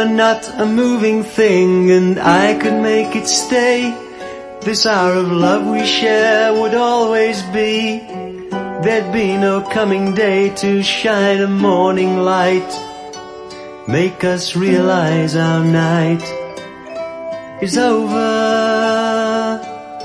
were not a moving thing and I could make it stay, this hour of love we share would always be. There'd be no coming day to shine a morning light, make us realize our night is over.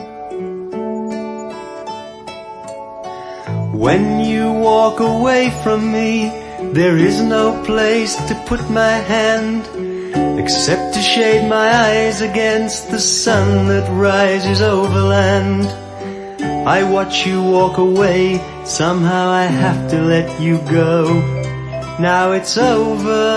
When you walk away from me, there is no place to put my hand except to shade my eyes against the sun that rises over land. I watch you walk away, somehow I have to let you go. Now it's over.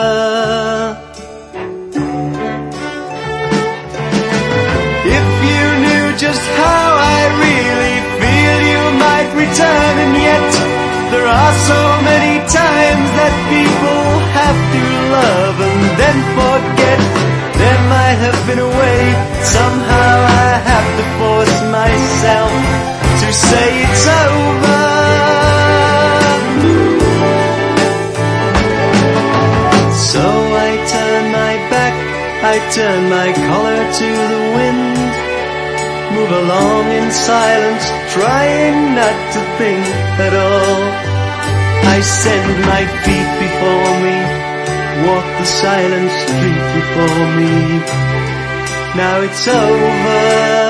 If you knew just how I really feel, you might return, and yet there are so many times that people have to love and then forget. There might have been a way, somehow I have to force myself to say it's over. So I turn my back, I turn my collar to the wind, move along in silence, trying not to think at all. I send my feet before me, walk the silent street before me. Now it's over.